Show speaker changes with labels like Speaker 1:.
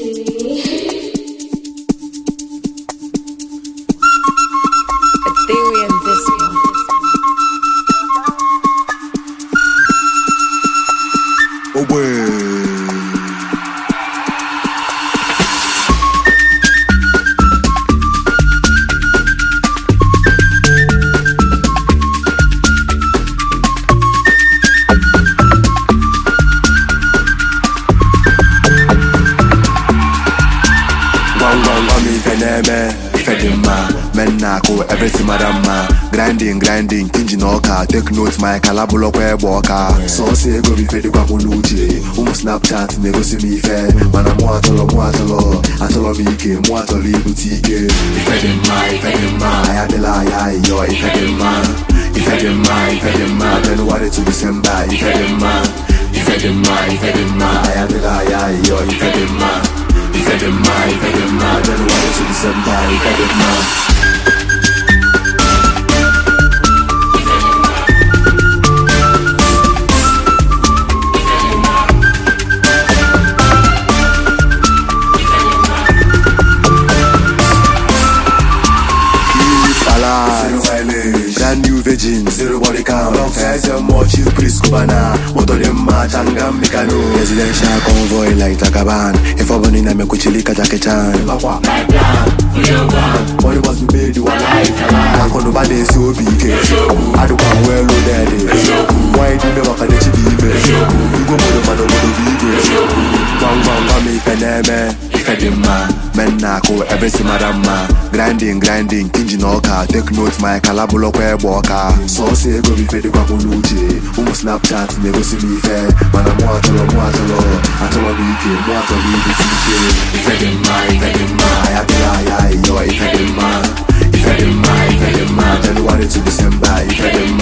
Speaker 1: Ethereum Disco.
Speaker 2: Oh boy. Everything madama, grinding, kinji noka, take notes my calabulo kwe boka. So say go be fed kwa muluche, Snapchat nego si mi fe, mana muatolo, atolo mike, muatoli boutique. Ifedema, ayadela ya yo, ifedema, then what it to December, ifedema, ayadela ya yo, ifedema, then what it to December, ifedema. Brand new virgin, zero body count. First more chief priest kubana. Moto lema changa mikano. Residential convoy like Takaban. If I'm in a mekuchilika Jackie Chan. My plan, money must be made, you are life. I can't nobody so big. I don't want well loaded. Why do you never can achieve it? You go for the man over the video. Bang, make a name. Ifedema, menako, everything madama. Grinding, kinji noka, take notes my calabulo kwe boka. So say go be fed kwa muluche, Snapchat nego si mi fe, mana muatolo, atolo mike, muatoli boutique. Ifedema, ayadela ya yo, ifedema, then what it to December, ifedema.